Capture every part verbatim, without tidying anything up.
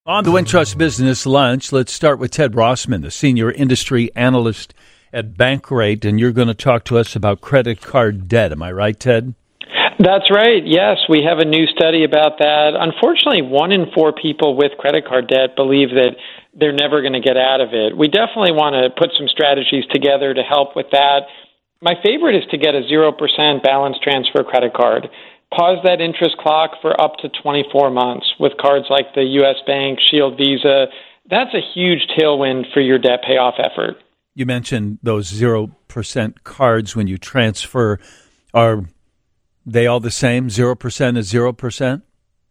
On the Wintrust Business Lunch, let's start with Ted Rossman, the Senior Industry Analyst at Bankrate, and you're going to talk to us about credit card debt. Am I right, Ted? That's right. Yes, we have a new study about that. Unfortunately, one in four people with credit card debt believe that they're never going to get out of it. We definitely want to put some strategies together to help with that. My favorite is to get a zero percent balance transfer credit card. Pause that interest clock for up to twenty-four months with cards like the U S Bank, Shield Visa. That's a huge tailwind for your debt payoff effort. You mentioned those zero percent cards when you transfer. Are they all the same? zero percent is zero percent?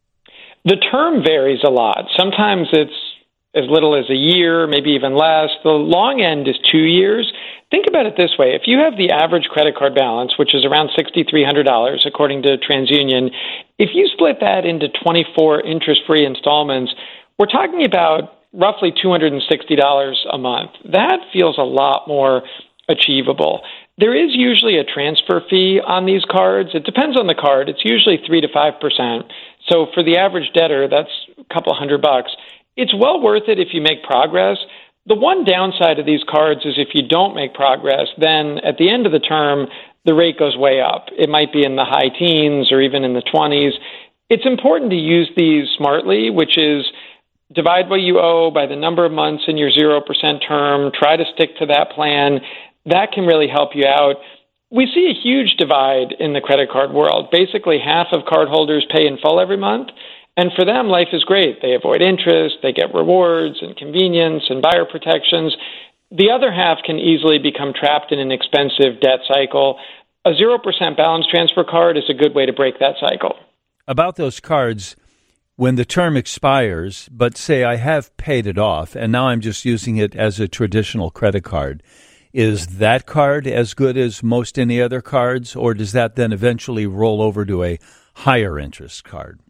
The term varies a lot. Sometimes it's as little as a year, maybe even less. The long end is two years. Think about it this way. If you have the average credit card balance, which is around six thousand three hundred dollars according to TransUnion, if you split that into twenty-four interest-free installments, we're talking about roughly two hundred sixty dollars a month. That feels a lot more achievable. There is usually a transfer fee on these cards. It depends on the card. It's usually three to five percent. So for the average debtor, that's a couple hundred bucks. It's well worth it if you make progress. The one downside of these cards is if you don't make progress, then at the end of the term, the rate goes way up. It might be in the high teens or even in the twenties. It's important to use these smartly, which is divide what you owe by the number of months in your zero percent term. Try to stick to that plan. That can really help you out. We see a huge divide in the credit card world. Basically, half of cardholders pay in full every month. And for them, life is great. They avoid interest, they get rewards and convenience and buyer protections. The other half can easily become trapped in an expensive debt cycle. A zero percent balance transfer card is a good way to break that cycle. About those cards, when the term expires, but say I have paid it off and now I'm just using it as a traditional credit card, is that card as good as most any other cards, or does that then eventually roll over to a higher interest card?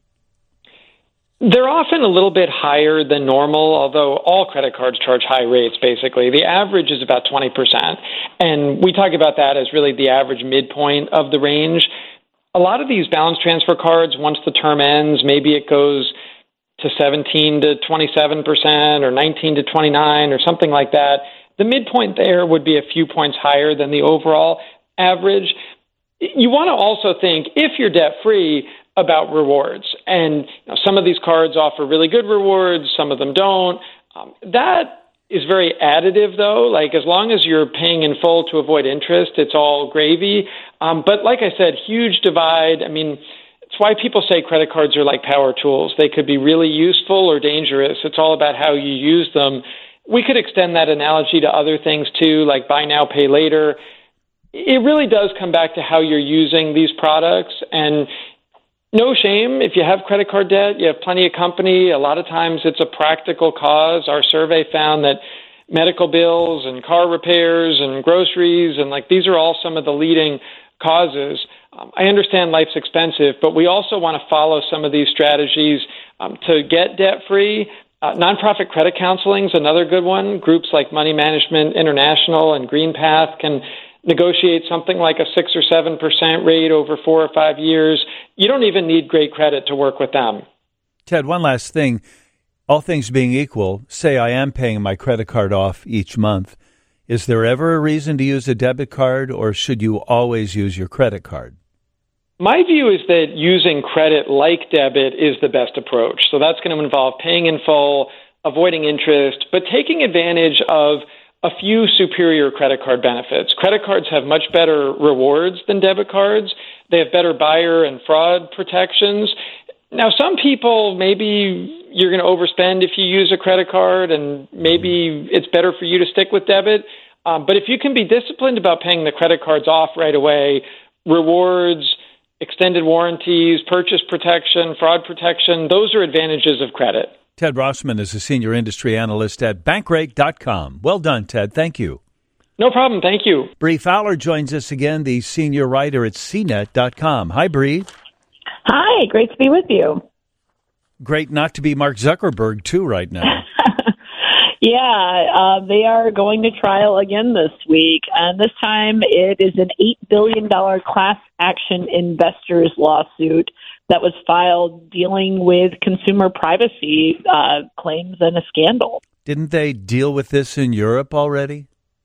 They're often a little bit higher than normal, although all credit cards charge high rates, basically. The average is about twenty percent, and we talk about that as really the average midpoint of the range. A lot of these balance transfer cards, once the term ends, maybe it goes to seventeen to twenty-seven percent or nineteen to twenty-nine or something like that. The midpoint there would be a few points higher than the overall average. You want to also think, if you're debt-free, about rewards. And you know, some of these cards offer really good rewards, some of them don't. Um, that is very additive, though. Like, as long as you're paying in full to avoid interest, it's all gravy. Um, but like I said, huge divide. I mean, it's why people say credit cards are like power tools. They could be really useful or dangerous. It's all about how you use them. We could extend that analogy to other things, too, like buy now, pay later. It really does come back to how you're using these products. And no shame. If you have credit card debt, you have plenty of company. A lot of times it's a practical cause. Our survey found that medical bills and car repairs and groceries, and like these are all some of the leading causes. Um, I understand life's expensive, but we also want to follow some of these strategies um, to get debt-free. Uh, nonprofit credit counseling is another good one. Groups like Money Management International and GreenPath can negotiate something like a six or seven percent rate over four or five years. You don't even need great credit to work with them. Ted, one last thing. All things being equal, say I am paying my credit card off each month. Is there ever a reason to use a debit card, or should you always use your credit card? My view is that using credit like debit is the best approach. So that's going to involve paying in full, avoiding interest, but taking advantage of a few superior credit card benefits. Credit cards have much better rewards than debit cards. They have better buyer and fraud protections. Now, some people, maybe you're going to overspend if you use a credit card, and maybe it's better for you to stick with debit. Um, but if you can be disciplined about paying the credit cards off right away, rewards, extended warranties, purchase protection, fraud protection, those are advantages of credit. Ted Rossman is a senior industry analyst at Bankrate dot com. Well done, Ted. Thank you. No problem. Thank you. Bree Fowler joins us again, the senior writer at C net dot com. Hi, Bree. Hi. Great to be with you. Great not to be Mark Zuckerberg, too, right now. Yeah, uh, they are going to trial again this week, and this time it is an eight billion dollars class action investors lawsuit that was filed dealing with consumer privacy uh, claims and a scandal. Didn't they deal with this in Europe already?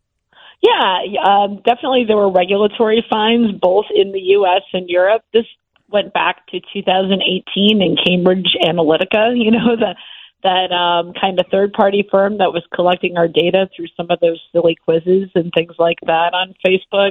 Yeah, um, definitely there were regulatory fines both in the U S and Europe. This went back to two thousand eighteen in Cambridge Analytica, you know, the, that um, kind of third-party firm that was collecting our data through some of those silly quizzes and things like that on Facebook.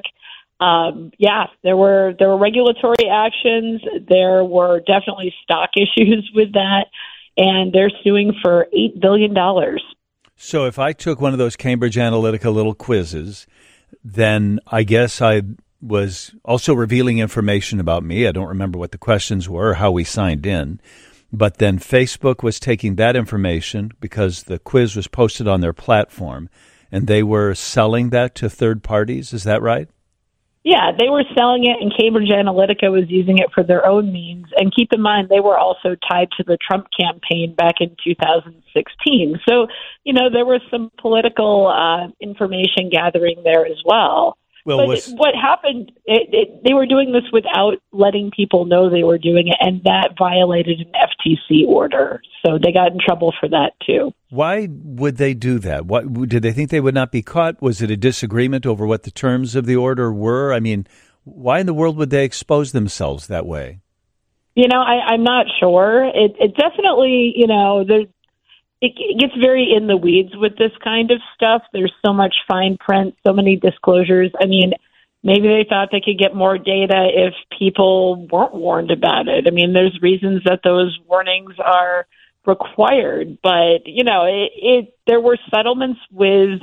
Um, yeah, there were there were regulatory actions. There were definitely stock issues with that, and they're suing for eight billion dollars. So if I took one of those Cambridge Analytica little quizzes, then I guess I was also revealing information about me. I don't remember what the questions were or how we signed in. But then Facebook was taking that information because the quiz was posted on their platform, and they were selling that to third parties. Is that right? Yeah, they were selling it, and Cambridge Analytica was using it for their own means. And keep in mind, they were also tied to the Trump campaign back in two thousand sixteen. So, you know, there was some political uh, information gathering there as well. Well, but was, it, what happened, it, it, they were doing this without letting people know they were doing it, and that violated an F T C order. So they got in trouble for that, too. Why would they do that? What, did they think they would not be caught? Was it a disagreement over what the terms of the order were? I mean, why in the world would they expose themselves that way? You know, I, I'm not sure. It, it definitely, you know, there, it, it gets very in the weeds with this kind of stuff. There's so much fine print, so many disclosures. I mean, maybe they thought they could get more data if people weren't warned about it. I mean, there's reasons that those warnings are required, but you know, it, it there were settlements with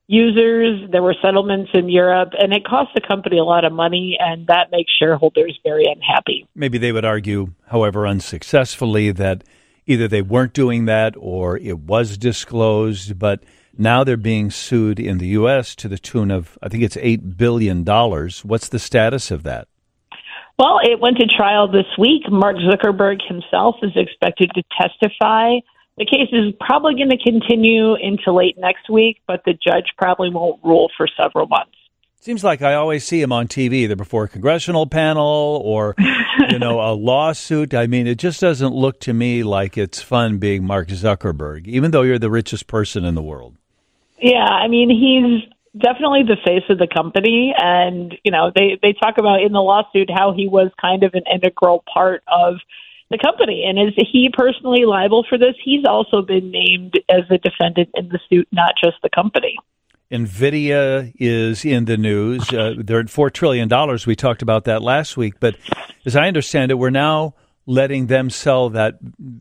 users, there were settlements in Europe, and it cost the company a lot of money, and that makes shareholders very unhappy. Maybe they would argue, however unsuccessfully, that either they weren't doing that or it was disclosed, but now they're being sued in the U S to the tune of, I think it's eight billion dollars. What's the status of that? Well, it went to trial this week. Mark Zuckerberg himself is expected to testify. The case is probably going to continue into late next week, but the judge probably won't rule for several months. Seems like I always see him on T V, either before a congressional panel or, you know, a lawsuit. I mean, it just doesn't look to me like it's fun being Mark Zuckerberg, even though you're the richest person in the world. Yeah, I mean, he's definitely the face of the company. And, you know, they, they talk about in the lawsuit how he was kind of an integral part of the company. And is he personally liable for this? He's also been named as a defendant in the suit, not just the company. NVIDIA is in the news. Uh, they're at four trillion dollars. We talked about that last week. But as I understand it, we're now letting them sell that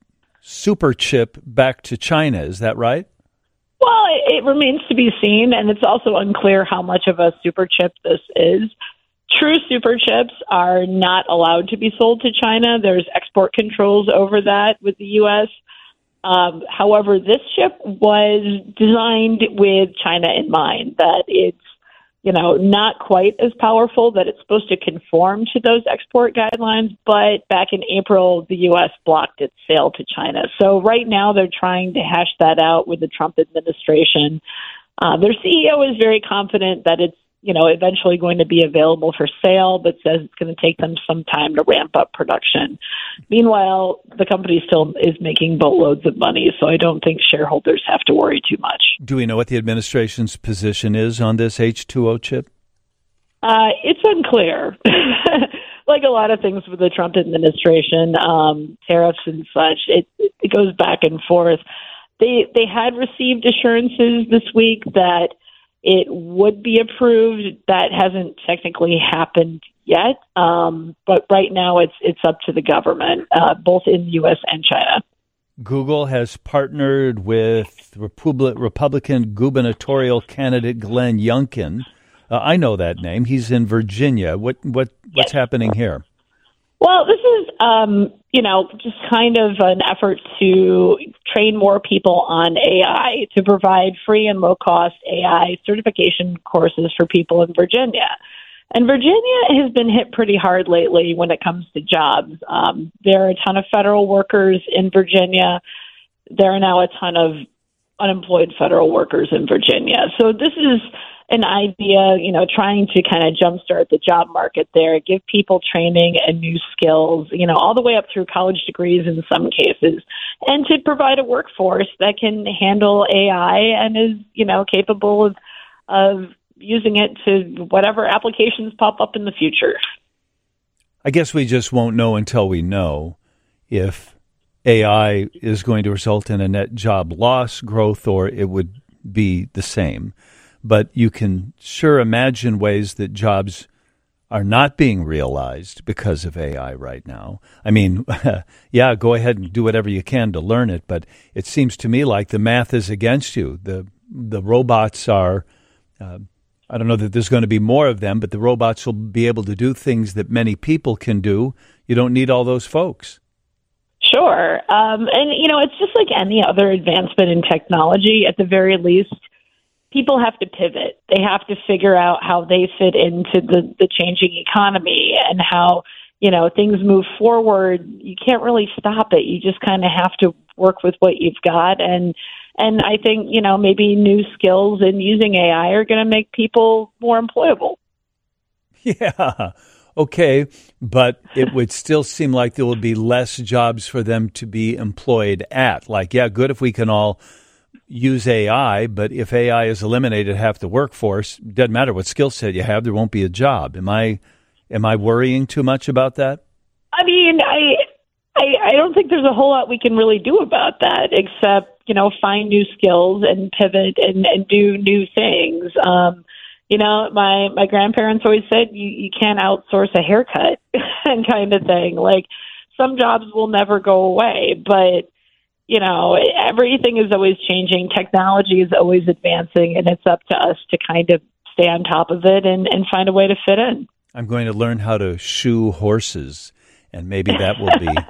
super chip back to China. Is that right? Well, it, it remains to be seen, and it's also unclear how much of a super chip this is. True super chips are not allowed to be sold to China. There's export controls over that with the U S. Um, however, this chip was designed with China in mind, that it's, you know, not quite as powerful, that it's supposed to conform to those export guidelines. But back in April, the U S blocked its sale to China. So right now they're trying to hash that out with the Trump administration. Uh, their C E O is very confident that it's, you know, eventually going to be available for sale, but says it's going to take them some time to ramp up production. Meanwhile, the company still is making boatloads of money, so I don't think shareholders have to worry too much. Do we know what the administration's position is on this H two O chip? Uh, it's unclear. Like a lot of things with the Trump administration, um, tariffs and such, it, it goes back and forth. They they had received assurances this week that it would be approved. That hasn't technically happened yet, um, but right now it's it's up to the government, uh, both in the U S and China. Google has partnered with Republic, Republican gubernatorial candidate Glenn Youngkin. Uh, I know that name. He's in Virginia. What what what's yes. happening here? Well, this is, um, you know, just kind of an effort to train more people on A I, to provide free and low-cost A I certification courses for people in Virginia. And Virginia has been hit pretty hard lately when it comes to jobs. Um, there are a ton of federal workers in Virginia. There are now a ton of unemployed federal workers in Virginia. So this is an idea, you know, trying to kind of jumpstart the job market there, give people training and new skills, you know, all the way up through college degrees in some cases, and to provide a workforce that can handle A I and is, you know, capable of, of using it to whatever applications pop up in the future. I guess we just won't know until we know if A I is going to result in a net job loss, growth, or it would be the same. But you can sure imagine ways that jobs are not being realized because of A I right now. I mean, yeah, go ahead and do whatever you can to learn it, but it seems to me like the math is against you. The the robots are, uh, I don't know that there's going to be more of them, but the robots will be able to do things that many people can do. You don't need all those folks. Sure. Um, and, you know, it's just like any other advancement in technology. At the very least, people have to pivot. They have to figure out how they fit into the, the changing economy and how, you know, things move forward. You can't really stop it. You just kind of have to work with what you've got. And, and I think, you know, maybe new skills in using A I are going to make people more employable. Yeah. Okay. But it would still seem like there will be less jobs for them to be employed at. Like, yeah, good if we can all use A I, but if A I is eliminated half the workforce, doesn't matter what skill set you have, there won't be a job. Am I am I worrying too much about that? I mean, I, I I don't think there's a whole lot we can really do about that except, you know, find new skills and pivot and, and do new things. Um, you know, my, my grandparents always said you, you can't outsource a haircut and kind of thing. Like, some jobs will never go away, but you know, everything is always changing. Technology is always advancing, and it's up to us to kind of stay on top of it and, and find a way to fit in. I'm going to learn how to shoe horses, and maybe that will be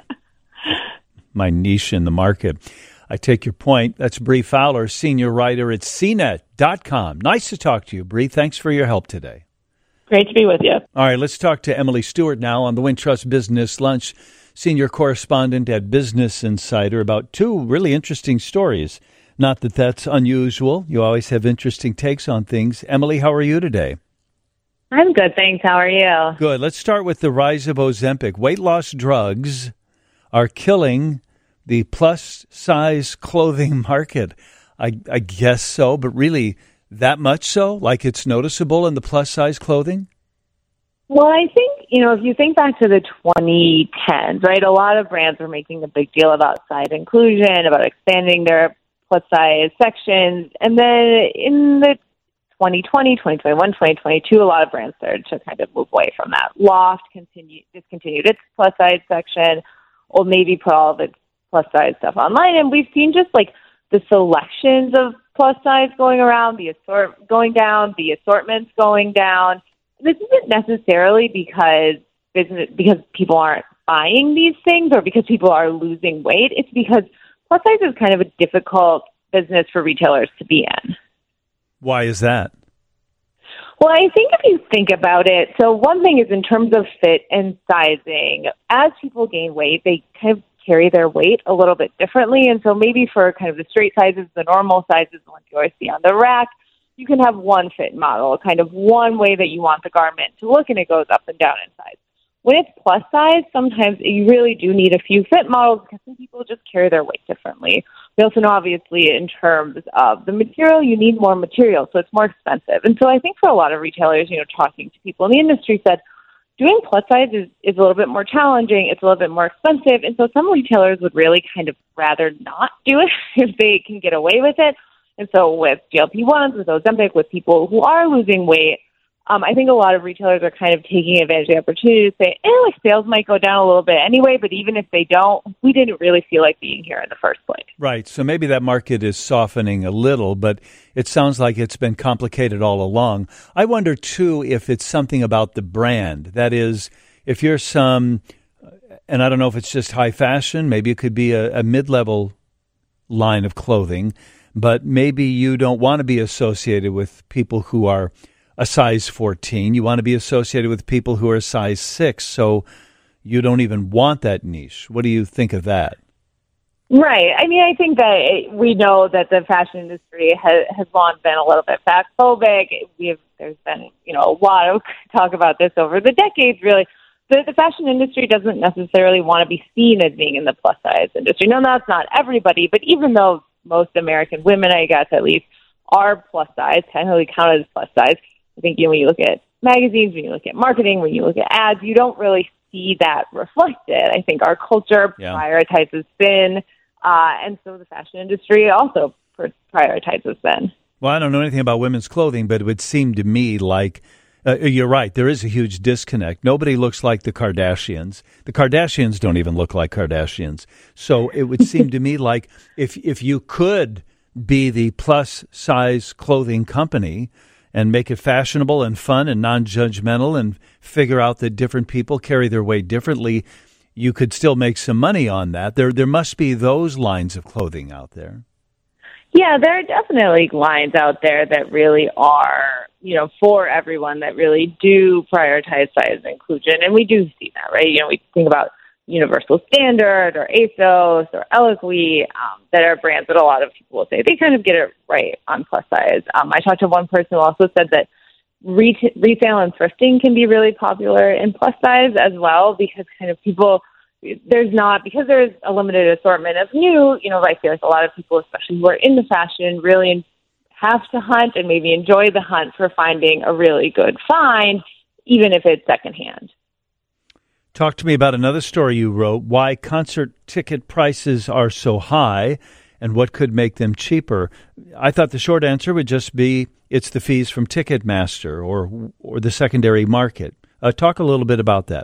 my niche in the market. I take your point. That's Bree Fowler, senior writer at C net dot com. Nice to talk to you, Bree. Thanks for your help today. Great to be with you. All right, let's talk to Emily Stewart now on the Wintrust Business Lunch, senior correspondent at Business Insider, about two really interesting stories. Not that that's unusual. You always have interesting takes on things. Emily, how are you today? I'm good, thanks. How are you? Good. Let's start with the rise of Ozempic. Weight loss drugs are killing the plus-size clothing market. I, I guess so, but really that much so? Like it's noticeable in the plus-size clothing? Well, I think, you know, if you think back to the twenty tens, right, a lot of brands were making a big deal about size inclusion, about expanding their plus-size sections. And then in the twenty twenty, twenty twenty-one, twenty twenty-two, a lot of brands started to kind of move away from that. Loft continued, discontinued its plus-size section. Old Navy put all of its plus-size stuff online. And we've seen just, like, the selections of plus-size going around, the assort going down, the assortments going down. This isn't necessarily because business, because people aren't buying these things or because people are losing weight. It's because plus size is kind of a difficult business for retailers to be in. Why is that? Well, I think if you think about it, so one thing is in terms of fit and sizing, as people gain weight, they kind of carry their weight a little bit differently. And so maybe for kind of the straight sizes, the normal sizes, the ones you always see on the rack, you can have one fit model, kind of one way that you want the garment to look, and it goes up and down in size. When it's plus size, sometimes you really do need a few fit models because some people just carry their weight differently. We also know, obviously, in terms of the material, you need more material, so it's more expensive. And so I think for a lot of retailers, you know, talking to people in the industry said, doing plus size is, is a little bit more challenging. It's a little bit more expensive. And so some retailers would really kind of rather not do it if they can get away with it. And so with G L P ones, with Ozempic, with people who are losing weight, um, I think a lot of retailers are kind of taking advantage of the opportunity to say, eh, like sales might go down a little bit anyway, but even if they don't, we didn't really feel like being here in the first place. Right. So maybe that market is softening a little, but it sounds like it's been complicated all along. I wonder, too, if it's something about the brand. That is, if you're some, and I don't know if it's just high fashion, maybe it could be a, a mid-level line of clothing, but maybe you don't want to be associated with people who are a size fourteen. You want to be associated with people who are a size six, so you don't even want that niche. What do you think of that? Right. I mean, I think that it, we know that the fashion industry has, has long been a little bit fat phobic. We have, there's been, you know, a lot of talk about this over the decades, really. The, the fashion industry doesn't necessarily want to be seen as being in the plus size industry. No, that's not everybody, but even though most American women, I guess at least, are plus size, technically counted as plus size, I think, you know, when you look at magazines, when you look at marketing, when you look at ads, you don't really see that reflected. I think our culture yeah. prioritizes thin. Uh, and so the fashion industry also prioritizes thin. Well, I don't know anything about women's clothing, but it would seem to me like, uh, you're right, there is a huge disconnect. Nobody looks like the Kardashians. The Kardashians don't even look like Kardashians. So it would seem to me like if if you could be the plus-size clothing company and make it fashionable and fun and non-judgmental and figure out that different people carry their weight differently, you could still make some money on that. There there must be those lines of clothing out there. Yeah, there are definitely lines out there that really are, you know, for everyone, that really do prioritize size inclusion. And we do see that, right? You know, we think about Universal Standard or ASOS or Eloquii, um, that are brands that a lot of people will say they kind of get it right on plus size. Um, I talked to one person who also said that Retail, retail and thrifting can be really popular in plus size as well, because kind of people, there's not, because there's a limited assortment of new, you know, I feel like a lot of people, especially who are into fashion, really have to hunt and maybe enjoy the hunt for finding a really good find, even if it's secondhand. Talk to me about another story you wrote, why concert ticket prices are so high and what could make them cheaper. I thought the short answer would just be it's the fees from Ticketmaster or or the secondary market. Uh, talk a little bit about that.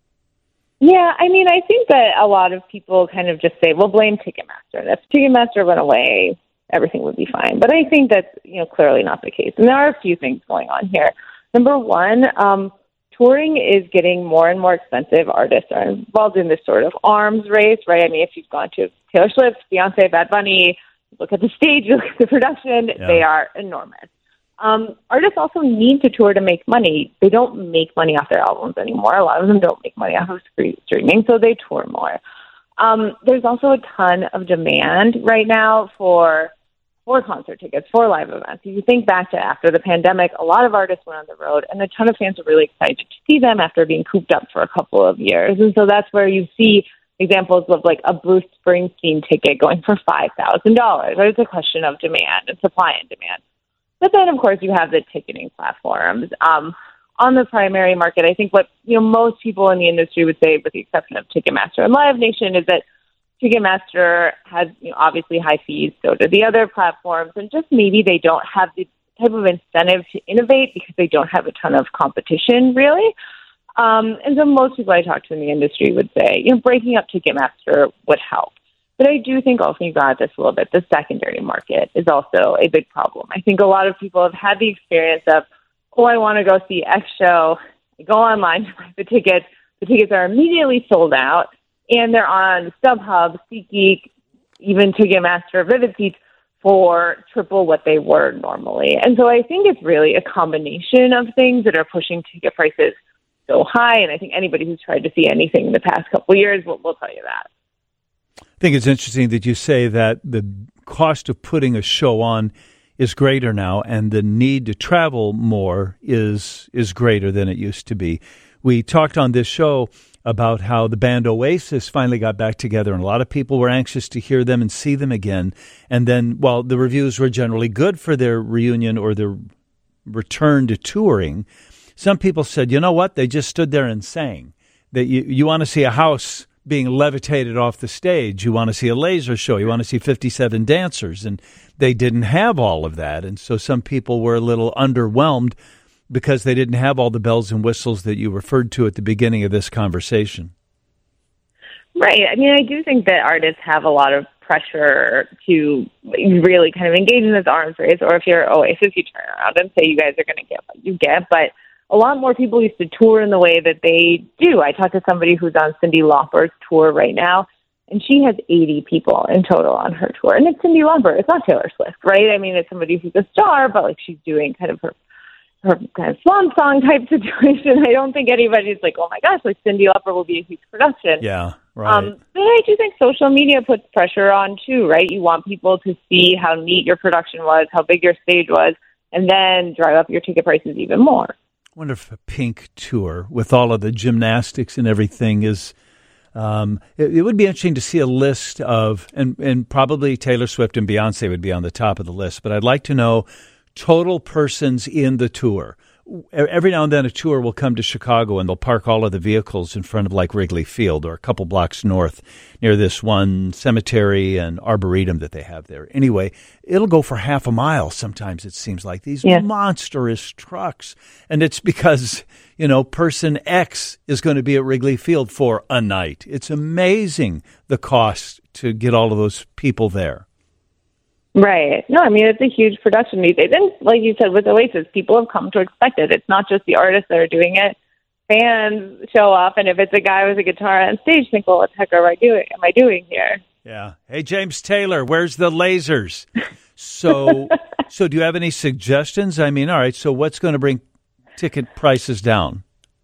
Yeah, I mean, I think that a lot of people kind of just say, well, blame Ticketmaster. If Ticketmaster went away, everything would be fine. But I think that's, you know, clearly not the case. And there are a few things going on here. Number one, um, touring is getting more and more expensive. Artists are involved in this sort of arms race, right? I mean, if you've gone to Taylor Swift, Beyonce, Bad Bunny, look at the stage, look at the production, yeah. They are enormous. Um, artists also need to tour to make money. They don't make money off their albums anymore. A lot of them don't make money off of streaming, so they tour more. Um, there's also a ton of demand right now for for concert tickets, for live events. If you think back to after the pandemic, a lot of artists went on the road, and a ton of fans were really excited to see them after being cooped up for a couple of years. And so that's where you see examples of like a Bruce Springsteen ticket going for five thousand dollars. It's a question of demand and supply and demand. But then, of course, you have the ticketing platforms. Um, on the primary market, I think what you know most people in the industry would say, with the exception of Ticketmaster and Live Nation, is that Ticketmaster has you know, obviously high fees, so do the other platforms, and just maybe they don't have the type of incentive to innovate because they don't have a ton of competition, really. Um, and so most people I talk to in the industry would say, you know, breaking up Ticketmaster would help. But I do think also, you got this a little bit, the secondary market is also a big problem. I think a lot of people have had the experience of, oh, I want to go see X show. I go online to buy the tickets. The tickets are immediately sold out, and they're on StubHub, SeatGeek, even Ticketmaster, Vivid Seats for triple what they were normally. And so I think it's really a combination of things that are pushing ticket prices so high. And I think anybody who's tried to see anything in the past couple of years will, will tell you that. I think it's interesting that you say that the cost of putting a show on is greater now, and the need to travel more is is greater than it used to be. We talked on this show about how the band Oasis finally got back together, and a lot of people were anxious to hear them and see them again. And then, while the reviews were generally good for their reunion or their return to touring, some people said, you know what, they just stood there and sang. That you, you want to see a house being levitated off the stage. You want to see a laser show. You want to see fifty-seven dancers. And they didn't have all of that. And so some people were a little underwhelmed because they didn't have all the bells and whistles that you referred to at the beginning of this conversation. Right. I mean, I do think that artists have a lot of pressure to really kind of engage in this arms race. Or if you're Oasis, you turn around and say you guys are going to get what you get. But a lot more people used to tour in the way that they do. I talked to somebody who's on Cyndi Lauper's tour right now, and she has eighty people in total on her tour. And it's Cyndi Lauper. It's not Taylor Swift, right? I mean, it's somebody who's a star, but like she's doing kind of her her kind of swan song type situation. I don't think anybody's like, oh my gosh, like Cyndi Lauper will be a huge production. Yeah, Right. Um, but I do think social media puts pressure on too, right? You want people to see how neat your production was, how big your stage was, and then drive up your ticket prices even more. I wonder if a Pink tour with all of the gymnastics and everything is, um, it, it would be interesting to see a list of, and, and probably Taylor Swift and Beyonce would be on the top of the list, but I'd like to know total persons in the tour. Every now and then a tour will come to Chicago and they'll park all of the vehicles in front of like Wrigley Field or a couple blocks north near this one cemetery and arboretum that they have there. Anyway, it'll go for half a mile sometimes, it seems like, these yeah. monstrous trucks. And it's because, you know, person X is going to be at Wrigley Field for a night. It's amazing the cost to get all of those people there. Right. No, I mean, it's a huge production these days. And like you said, with Oasis, people have come to expect it. It's not just the artists that are doing it. Fans show up, and if it's a guy with a guitar on stage, think, well, what the heck am I doing, am I doing here? Yeah. Hey, James Taylor, where's the lasers? So, so do you have any suggestions? I mean, all right, so what's going to bring ticket prices down?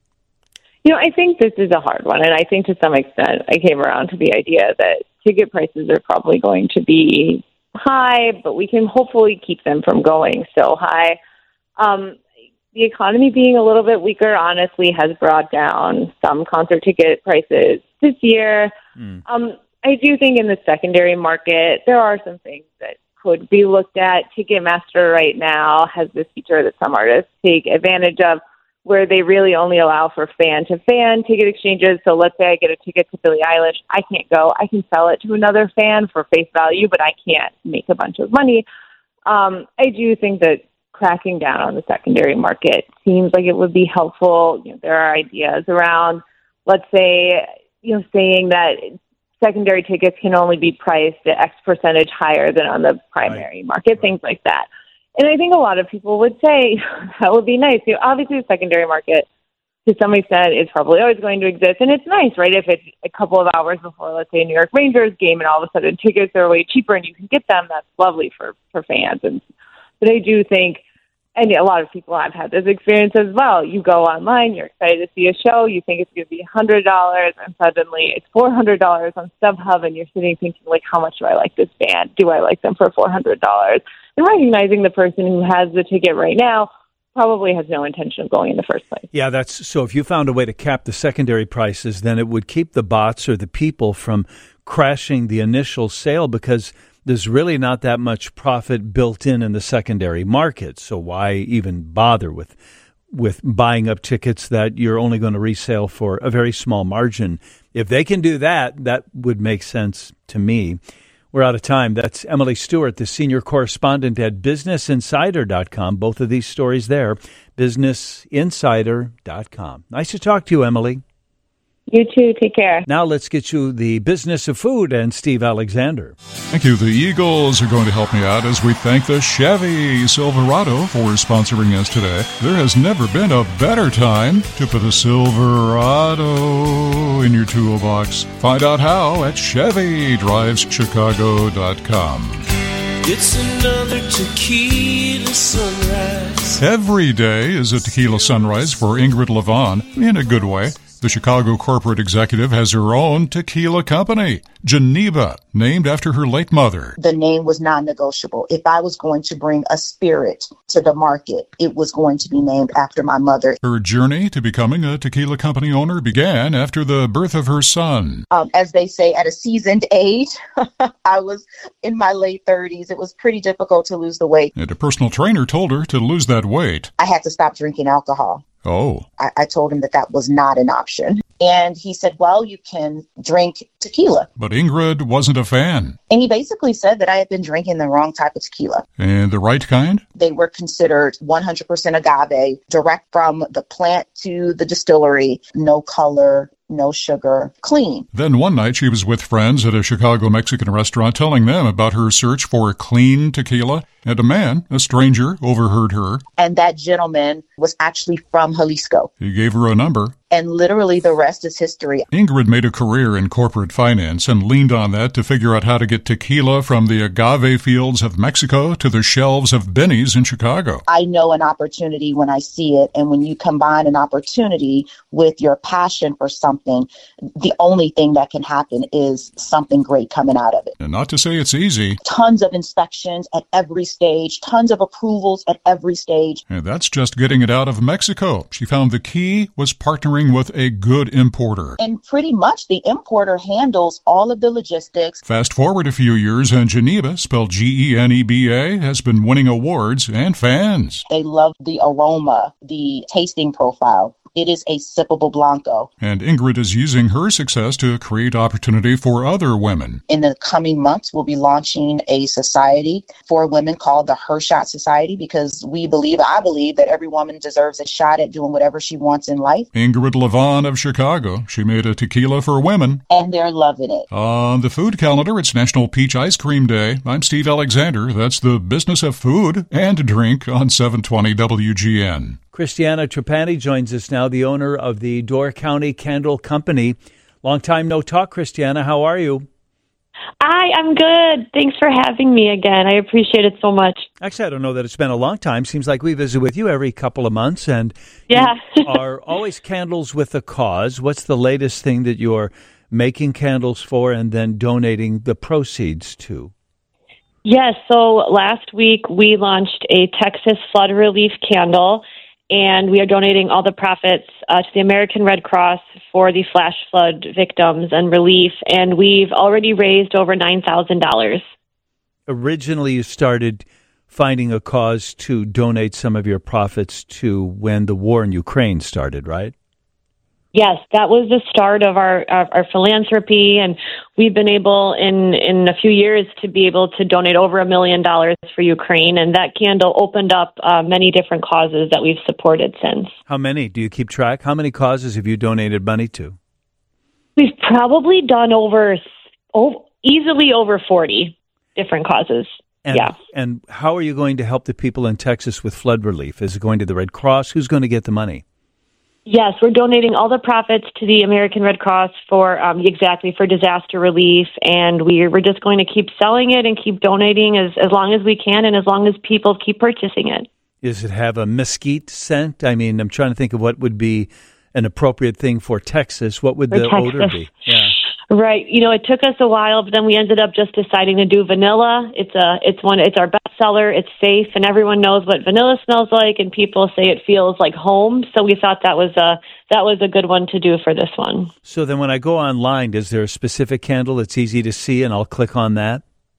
You know, I think this is a hard one, and I think to some extent I came around to the idea that ticket prices are probably going to be high, but we can hopefully keep them from going so high. Um, the economy being a little bit weaker, honestly, has brought down some concert ticket prices this year. Mm. Um, I do think in the secondary market, there are some things that could be looked at. Ticketmaster right now has this feature that some artists take advantage of, where they really only allow for fan-to-fan ticket exchanges. So let's say I get a ticket to Billie Eilish. I can't go. I can sell it to another fan for face value, but I can't make a bunch of money. Um, I do think that cracking down on the secondary market seems like it would be helpful. You know, there are ideas around, let's say, you know, saying that secondary tickets can only be priced at X percentage higher than on the primary right. market, right. things like that. And I think a lot of people would say that would be nice. You know, obviously, the secondary market, to some extent, is probably always going to exist. And it's nice, right, if it's a couple of hours before, let's say, a New York Rangers game, and all of a sudden tickets are way cheaper and you can get them. That's lovely for, for fans. And But I do think, and a lot of people have had this experience as well. You go online, you're excited to see a show, you think it's going to be one hundred dollars, and suddenly it's four hundred dollars on StubHub, and you're sitting thinking, like, how much do I like this band? Do I like them for four hundred dollars? And recognizing the person who has the ticket right now probably has no intention of going in the first place. Yeah, that's so if you found a way to cap the secondary prices, then it would keep the bots or the people from crashing the initial sale, because there's really not that much profit built in in the secondary market. So why even bother with with buying up tickets that you're only going to resale for a very small margin? If they can do that, that would make sense to me. We're out of time. That's Emily Stewart, the senior correspondent at business insider dot com. Both of these stories there, business insider dot com. Nice to talk to you, Emily. You too. Take care. Now let's get you the business of food and Steve Alexander. Thank you. The Eagles are going to help me out as we thank the Chevy Silverado for sponsoring us today. There has never been a better time to put a Silverado in your toolbox. Find out how at Chevy Drives Chicago dot com. It's another tequila sunrise. Every day is a tequila sunrise for Ingrid Levon, in a good way. The Chicago corporate executive has her own tequila company, Geneva, named after her late mother. The name was non-negotiable. If I was going to bring a spirit to the market, it was going to be named after my mother. Her journey to becoming a tequila company owner began after the birth of her son. Um, as they say, at a seasoned age, I was in my late thirties. It was pretty difficult to lose the weight. And a personal trainer told her to lose that weight. I had to stop drinking alcohol. Oh. I, I told him that that was not an option. And he said, well, you can drink tequila. But Ingrid wasn't a fan. And he basically said that I had been drinking the wrong type of tequila. And the right kind? They were considered one hundred percent agave, direct from the plant to the distillery, no color, no sugar, clean. Then one night she was with friends at a Chicago Mexican restaurant telling them about her search for clean tequila, and a man, a stranger, overheard her. And that gentleman was actually from Jalisco. He gave her a number. And literally the rest is history. Ingrid made a career in corporate finance and leaned on that to figure out how to get tequila from the agave fields of Mexico to the shelves of Benny's in Chicago. I know an opportunity when I see it. And when you combine an opportunity with your passion for something, the only thing that can happen is something great coming out of it. And not to say it's easy. Tons of inspections at every stage, tons of approvals at every stage. And that's just getting it out of Mexico. She found the key was partnering with a good importer. And pretty much the importer handles all of the logistics. Fast forward a few years, and Geneba, spelled G E N E B A, has been winning awards and fans. They love the aroma, the tasting profile. It is a sippable Blanco. And Ingrid is using her success to create opportunity for other women. In the coming months, we'll be launching a society for women called the Her Shot Society, because we believe, I believe, that every woman deserves a shot at doing whatever she wants in life. Ingrid Levon of Chicago. She made a tequila for women. And they're loving it. On the food calendar, it's National Peach Ice Cream Day. I'm Steve Alexander. That's the business of food and drink on seven twenty W G N. Christiana Trapani joins us now, the owner of the Door County Candle Company. Long time no talk, Christiana. How are you? Hi, I'm good. Thanks for having me again. I appreciate it so much. Actually, I don't know that it's been a long time. Seems like we visit with you every couple of months, and yeah, you are always candles with a cause. What's the latest thing that you're making candles for and then donating the proceeds to? Yes, so last week we launched a Texas flood relief candle, and we are donating all the profits uh, to the American Red Cross for the flash flood victims and relief, and we've already raised over nine thousand dollars. Originally, you started finding a cause to donate some of your profits to when the war in Ukraine started, right? Yes, that was the start of our, of our philanthropy, and we've been able in, in a few years to be able to donate over a million dollars for Ukraine, and that candle opened up uh, many different causes that we've supported since. How many? Do you keep track? How many causes have you donated money to? We've probably done over, oh, easily over forty different causes. And, yeah. And how are you going to help the people in Texas with flood relief? Is it going to the Red Cross? Who's going to get the money? Yes, we're donating all the profits to the American Red Cross for um, exactly for disaster relief, and we're, we're just going to keep selling it and keep donating as, as long as we can and as long as people keep purchasing it. Does it have a mesquite scent? I mean, I'm trying to think of what would be an appropriate thing for Texas. What would for the Texas. odor be? Yeah. Right. You know, it took us a while, but then we ended up just deciding to do vanilla. It's a, it's one, it's our best seller. It's safe, and everyone knows what vanilla smells like, and people say it feels like home. So we thought that was a, that was a good one to do for this one. So then when I go online, is there a specific candle that's easy to see, and I'll click on that?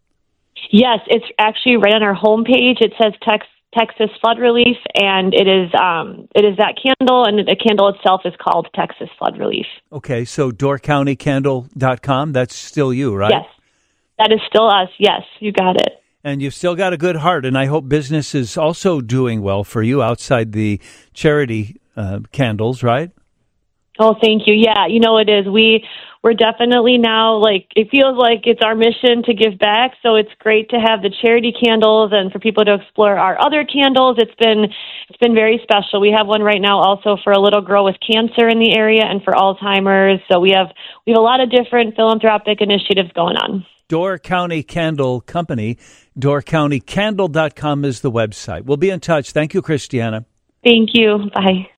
Yes, it's actually right on our homepage. It says Tex, Texas Flood Relief, and it is um, it is that candle, and the candle itself is called Texas Flood Relief. Okay, so door county candle dot com, that's still you, right? Yes, that is still us. Yes, you got it. And you've still got a good heart, and I hope business is also doing well for you outside the charity uh, candles, right? Oh, thank you. Yeah, you know, it is. We, we're definitely now, like, it feels like it's our mission to give back. So it's great to have the charity candles and for people to explore our other candles. It's been, it's been very special. We have one right now also for a little girl with cancer in the area and for Alzheimer's. So we have, we have a lot of different philanthropic initiatives going on. Door County Candle Company, door county candle dot com is the website. We'll be in touch. Thank you, Christiana. Thank you. Bye.